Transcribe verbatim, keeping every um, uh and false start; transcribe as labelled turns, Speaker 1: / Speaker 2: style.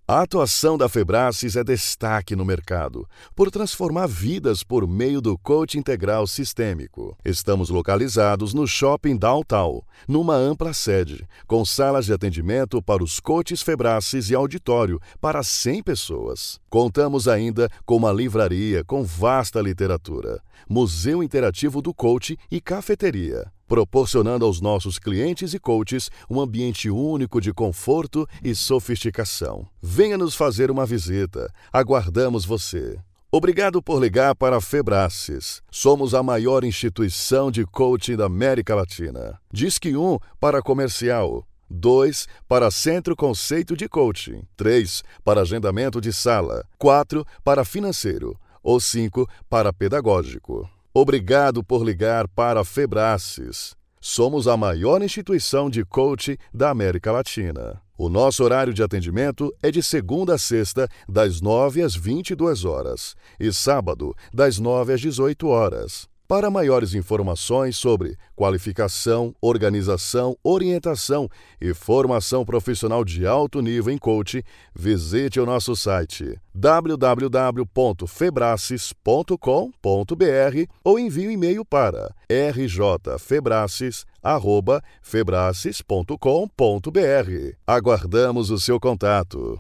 Speaker 1: A atuação da Febracis é destaque no mercado, por transformar vidas por meio do coaching integral sistêmico. Estamos localizados no Shopping Downtown, numa ampla sede, com salas de atendimento para os coaches Febracis e auditório para cem pessoas. Contamos ainda com uma livraria com vasta literatura, museu interativo do coach e cafeteria, proporcionando aos nossos clientes e coaches um ambiente único de conforto e sofisticação. Venha nos fazer uma visita. Aguardamos você. Obrigado por ligar para a Febracis. Somos a maior instituição de coaching da América Latina. Disque um para comercial. dois para Centro Conceito de Coaching. três para agendamento de sala. quatro para financeiro. Ou cinco para pedagógico. Obrigado por ligar para a Febracis. Somos a maior instituição de coaching da América Latina. O nosso horário de atendimento é de segunda a sexta, das nove às vinte e duas horas, e sábado, das nove às dezoito horas. Para maiores informações sobre qualificação, organização, orientação e formação profissional de alto nível em coaching, visite o nosso site w w w ponto febracis ponto com ponto b r ou envie um e-mail para r j febracis arroba febracis ponto com ponto b r. Aguardamos o seu contato.